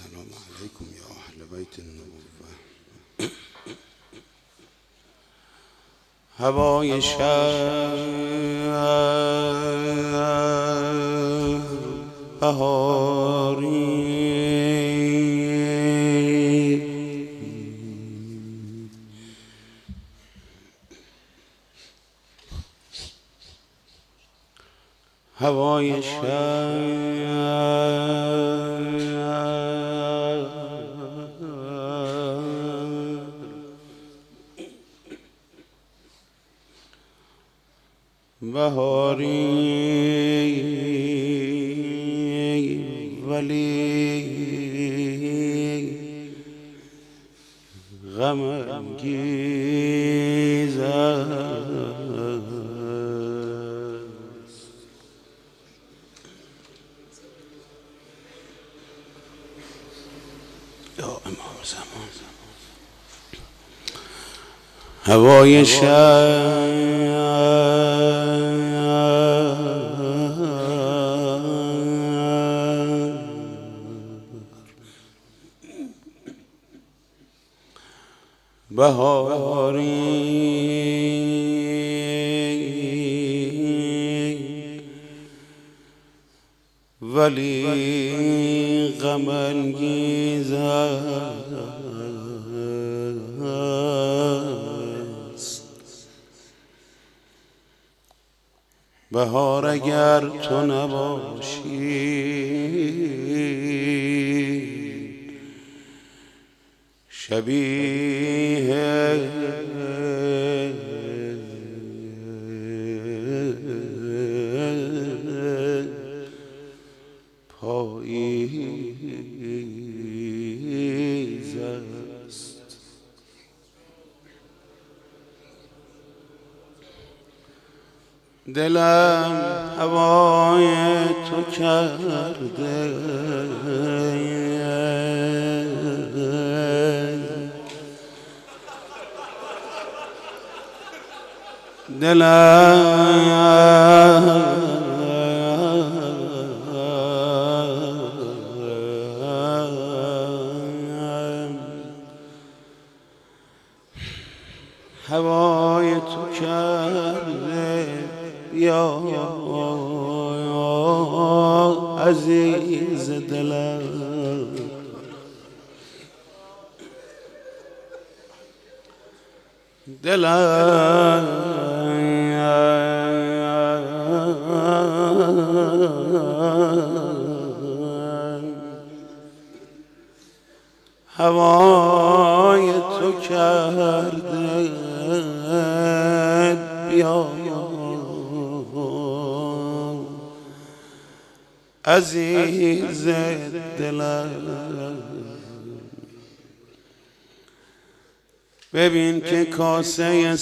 السلام علیکم یا اهل بیت النبوة. هوای شهر بهاری هوای بهاری ولی غم انگیز یا امام زمان. هوای بهاری ولی غم انگیز است. بهار اگر تو نباشی شبیه پاییز است. دلم هوای تو کرده هوای تو کرده یا عزیز دلم. هوای تو کرده بیا عزیز دلم. ببین که کاسه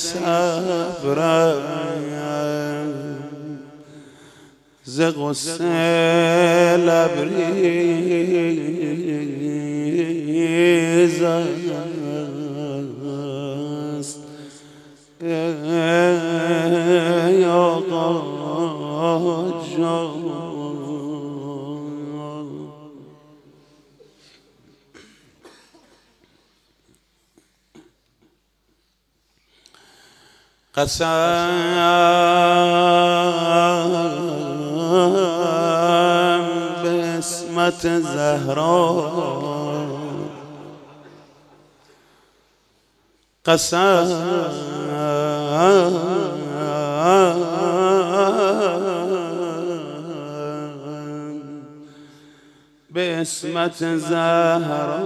صبرم ز غصه لبریز است. ای آقا جان قسم به اسمت زهرا قسم به اسمت زهرا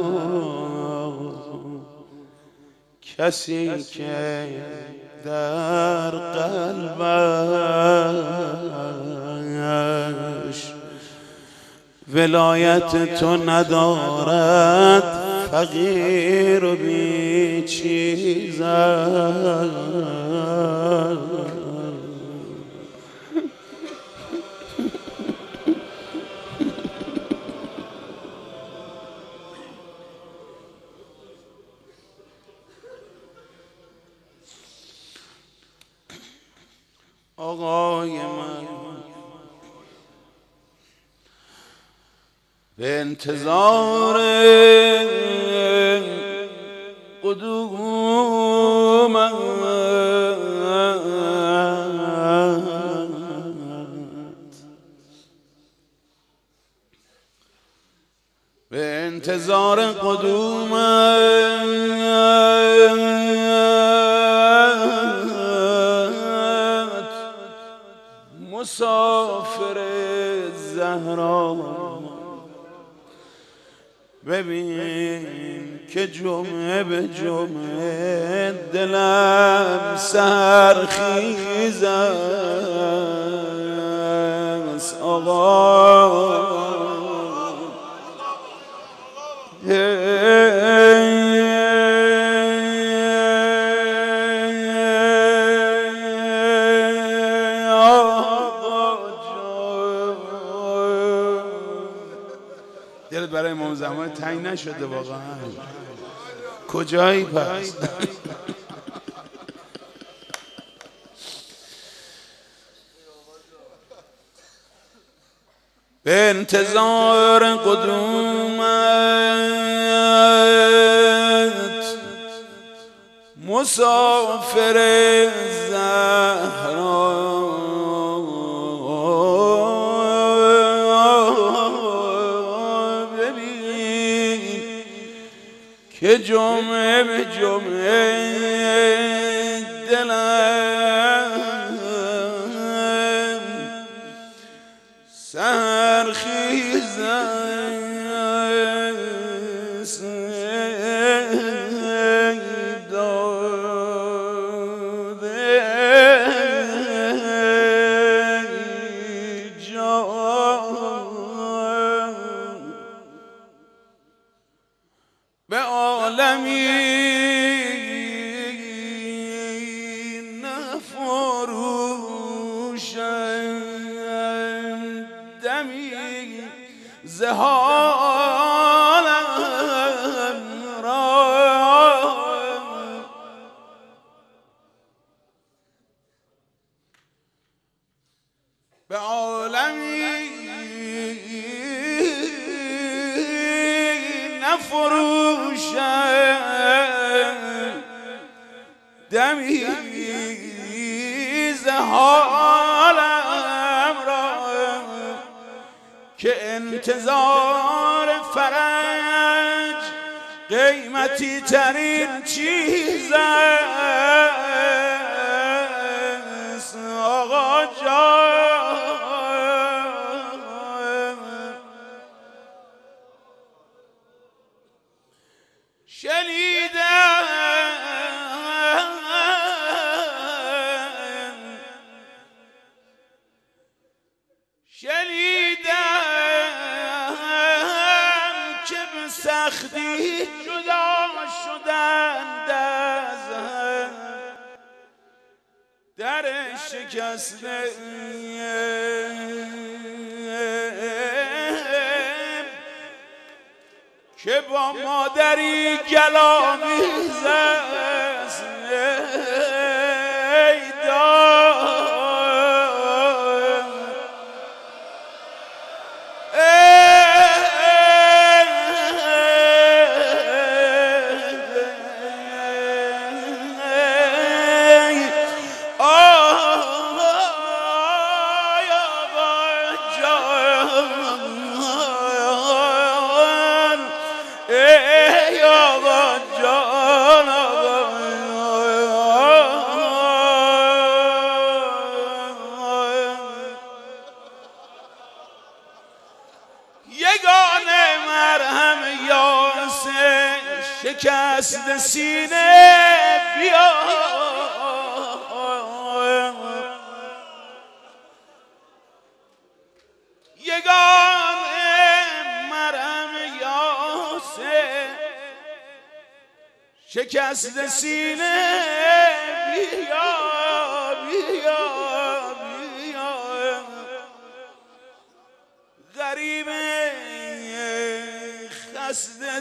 کسی که در قلبش ولایت تو ندارد فقیر و بی چیز آقای من به انتظار قدومت به انتظار قدومت مسافر زهرا ببین که جمعه به جمعه دلم سرخیز است آقا دلت برای امام زمان تنگ نشده واقعا؟ کجایی پس؟ به انتظار قدومت مسافر زهرا ببین که جمعه به جمعه دلم سرخیز است داده جان به عالمی نفروشم دمی ز حالم را به عالمی نفروشم دمی ز حالم را که انتظار فرج قیمتی ترین چیز است آقا جان شنیدم که به سختی جدا شدند از در شکسته که با مادری گلامیز است ای یگانه مرهم یاسر شکست سینه بیا یگانه مرهم یاسر شکست سینه بیا بیا بیا غریب خسته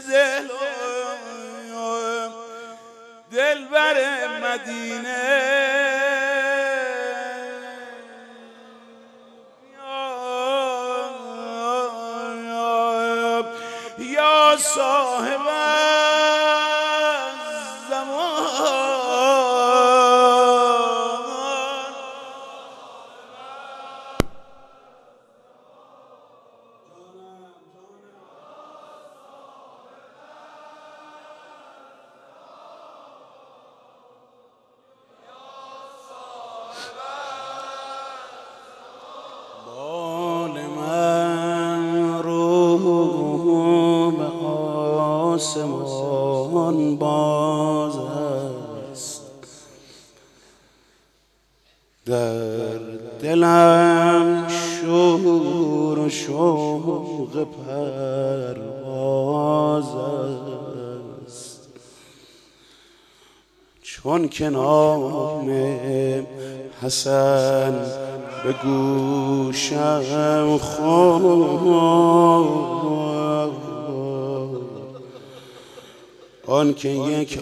دل بر مدینه صاحب الزمان آسمان باز است در دلم شور و شوق پرواز است چون که نام حسن به گوشم خورد آن که یک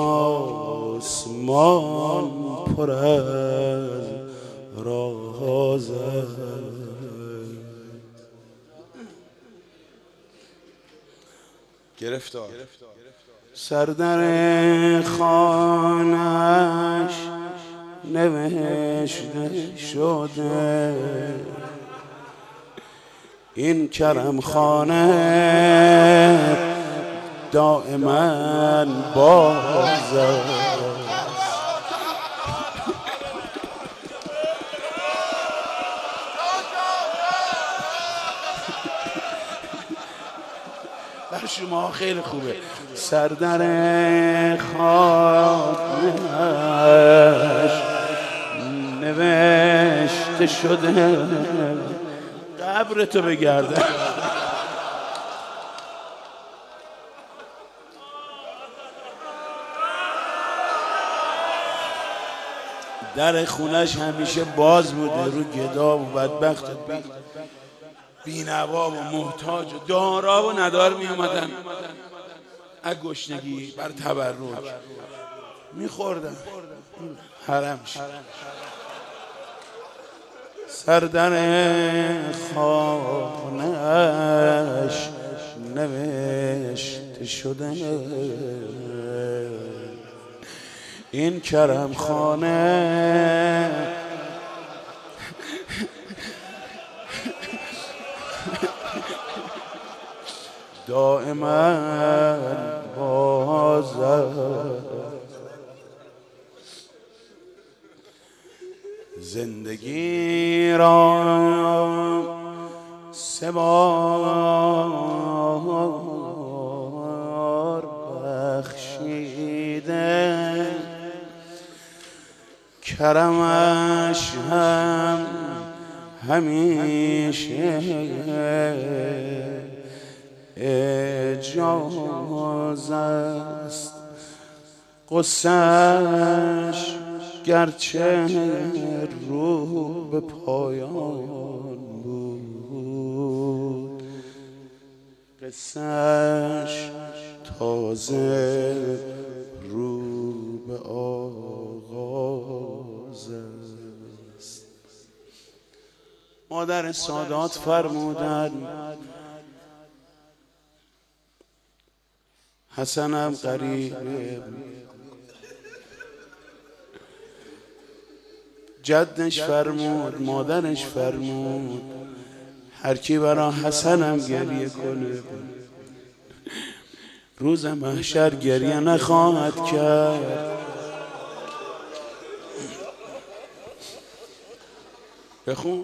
آسمان پر از راز است گرفتار سردر خانه‌اش نوشته شده این کرم خانه دائما باز است بر شما خیلی خوبه سردر خانه‌اش نوشته شده قبرتو بگردن در خونش همیشه باز بوده رو گدا و بدبخت بینوا و محتاج و دارا و ندار می اومدن از گشنگی بر تبرک میخوردن حرمش سردر خانه‌اش نوشته شده این کرم خانه دائما باز زندگی را سه بار بخشیده کرمش هم همیشه اجاز است قصه‌اش گرچه رو به پایان بود قصه‌اش تازه رو به آغاز است مادر سادات فرمودن حسنم غریبه جدش فرمود مادرش فرمود هر کی برا حسنم گریه کنه روز محشر گریه نخواهد کرد بخون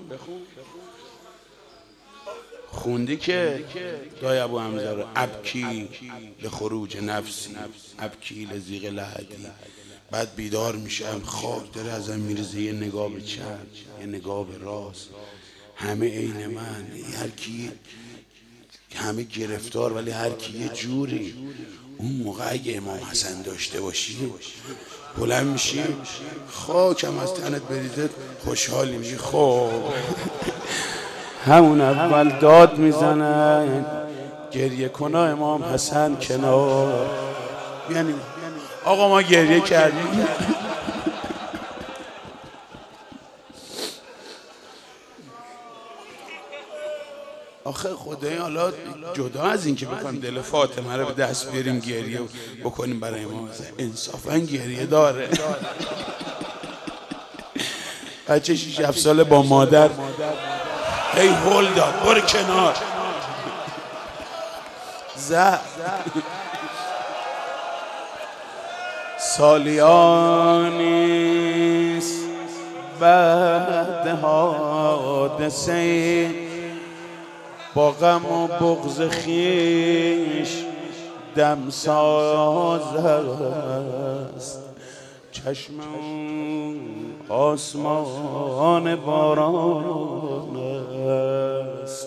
خوندی که دای ابو حمزه رو ابکی لخروج نفسی ابکی لزیغ لحدی بعد بیدار میشم خواب داره ازم میرزه یه نگاه به چپ یه نگاه به راست همه عین من هر کی همه گرفتار ولی هر کی یه جوری اون موقع اگه امام حسن داشته باشی بلند میشی خاکم از تنت بریزه خوشحالی میشی خب همون اول داد میزنن گریه کنا امام حسن کنار یعنی آقا ما گریه کردیم آخه آخه خدای حالا جدا از این که بخوایم دل فاطمه رو به دست بیاریم گریه بکنیم برای امام حسین، انصافا گریه داره. بچه 6-7 ساله با مادر هی هول داد برو کنار سالیانیست بعد حادثه با غم و بغض خویش دمساز است، چشم آسمان باران است،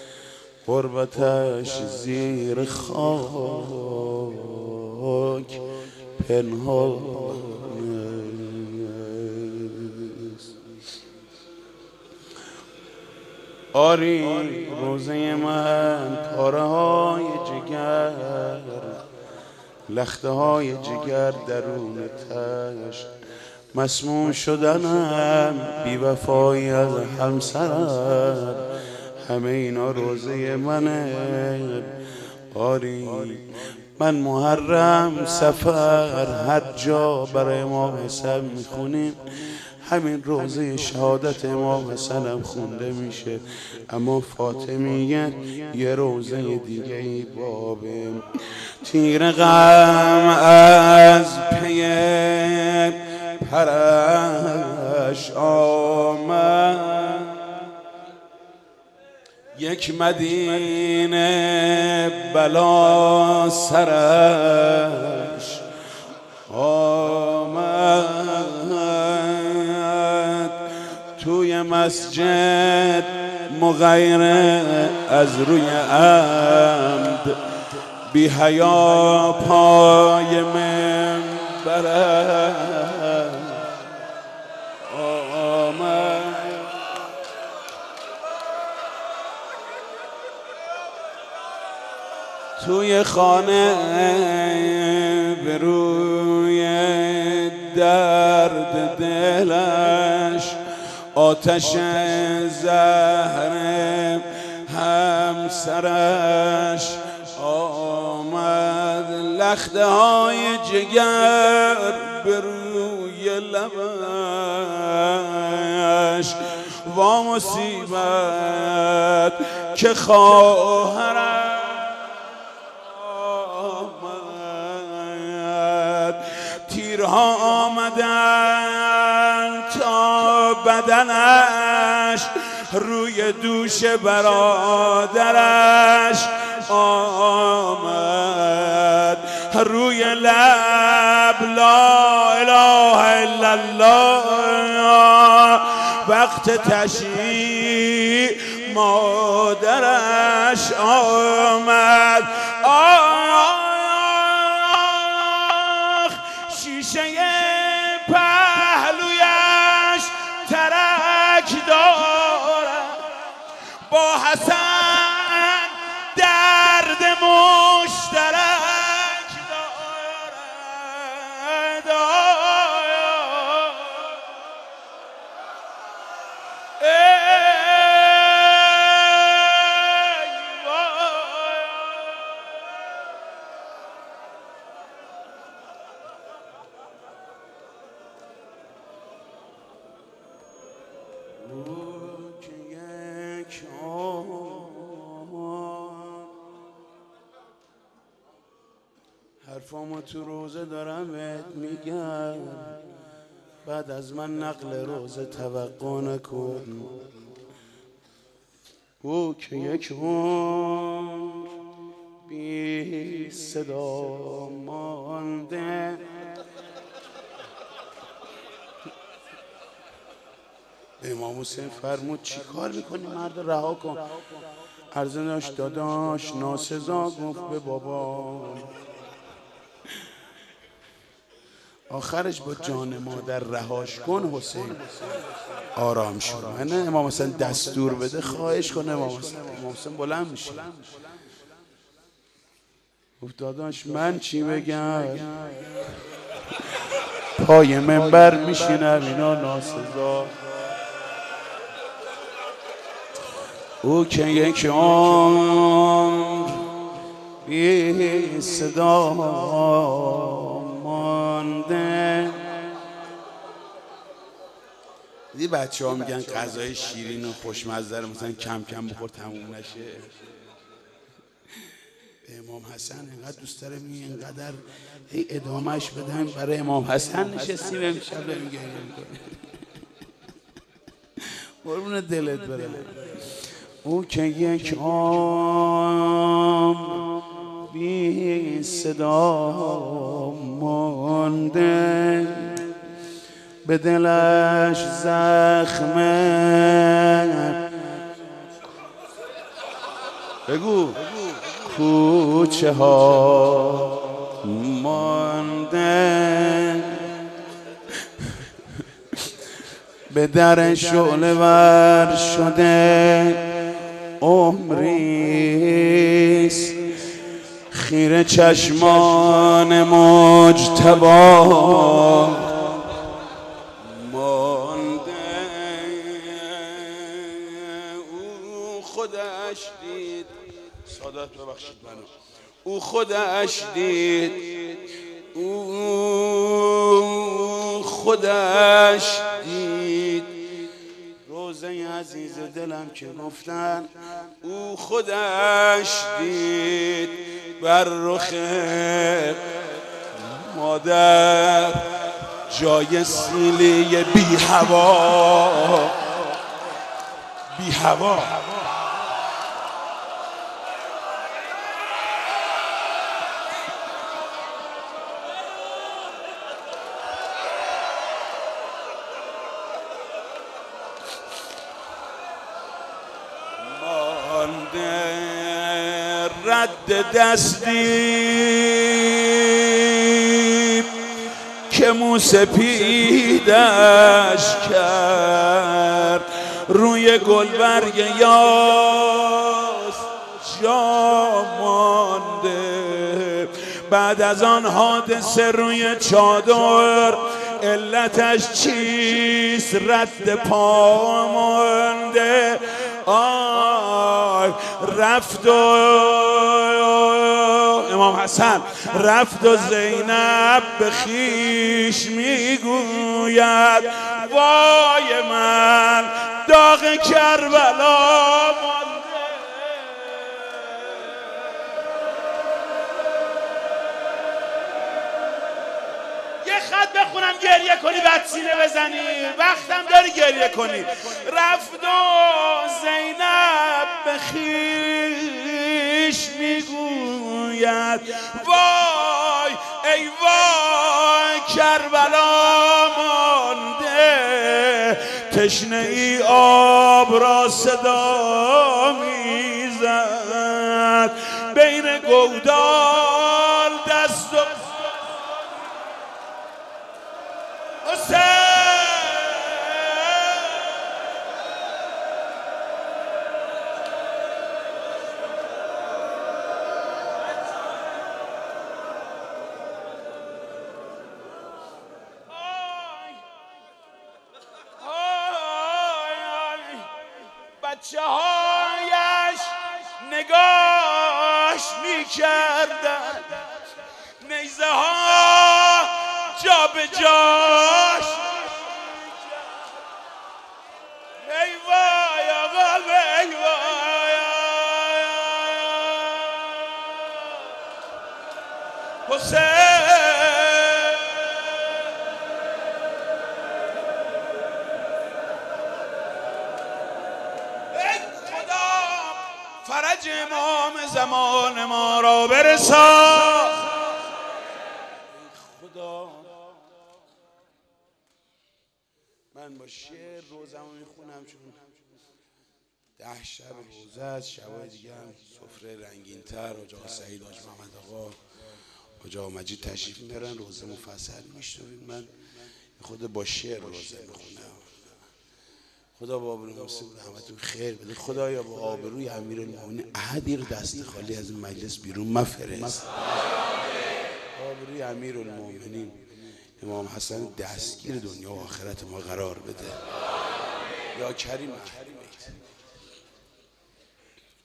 غربتش زیر خاک پنهان است. آری روزه من پاره های جگر، لخته های جگر درون تشت، مسموم شدنم بی وفایی از همسرم، همه اینا روزه منه. آری من محرم سفر هر جا برای امام حسین میخونیم همین روزه شهادت امام حسین هم خونده میشه، اما فاطمیه یه روزه دیگه ای بابه. تیر غم از پی پرش آمد، یک مدینه بلا سرش آمد، توی مسجد مغیر از روی عمد، بی حیا پای منبرش آمد، توی خانه به روی درد دلش آتش زهر همسرش آمد، لخته های جگر به روی لبش، وا مصیبت که خواهرم تیرها آمدن تا بدنش، روی دوش برادرش آمد، روی لب لا اله الا الله، وقت تشییع مادرش آمد. شیشه پهلویش ترک دارد، با حسن درد مشترک دارد. حرفامو تو روزه دارم بهت میگم، بعد از من نقل روزه توقع نکن. او که یک عمر بی صدا مانده، امام حسین فرمود چی کار میکنی مرد رها کن. عرضه داشت داداش ناسزا گفت به بابا. آخرش با جان مادر رهاش کن حسین آرام شد. نه امام حسین دستور بده خواهش کنه امام حسین بلند میشه. گفت داداش من چی بگم، پای منبر میشینم اینا ناسزا. او که یک عمر بی صدا مانده. دی بچه ها میگن غذای شیرین و خوشمزه رو مثلا کم کم بخور تموم نشه. به امام حسن اینقدر دوست داره میگه اینقدر هی ادامهش بدن. برای امام حسن نشستیم امشب داریم گریه میکنیم. قربون دلت برم. او که یک عمر بی صدا مانده، به دلش زخمه بگو کوچه ها مانده، به در شعله ور شده عمریست، خیره چشمان مجتبی مانده. او خودش دید، سادات ببخشید منو، او خودش دید، او خودش دید روزه عزیز دلم که گفتن، او خودش دید بر رخ مادر جای سیلی بی هوا، بی هوا. رد دستی که موسپیدش کرد، روی گلبرگ یاس جا مانده. بعد از آن حادثه روی چادر علتش چیست؟ رد پا مانده. آی رفت و امام حسن رفت و زینب به خیش میگوید وای من داغ کربلا مانده. یه خط بخونم گریه کنی بعد سینه بزنی، وقتم داری گریه کنی. رفت و زینب به خیش میگوید وای ای وای کربلا مانده، تشنه ای آب را صدا میزد، بین گودال دست و حسین. بچه هایش نگاش میکردن، نیزه ها جا به جاش. ای وای آقا ای وای حسین. فرج امام زمان ما را برسان خدا. من با شعر روزمو میخونم چون 10 شب روزه است. شبای دیگه هم سفره رنگین تر حاج آقا سعید، حاج محمد آقا، حاج آقا مجید تشریف میارن، روزه مفصل میشنویم. من خود با شعر روزه میخونم. خدا با آبروی محسن رحمتون خیر بده. خدایا با آبروی امیرالمومنین احدی رو دست خالی از این مجلس بیرون مفرست. آبروی امیرالمومنین امام حسن دستگیر دنیا و آخرت ما قرار بده. یا کریم اهل بیت.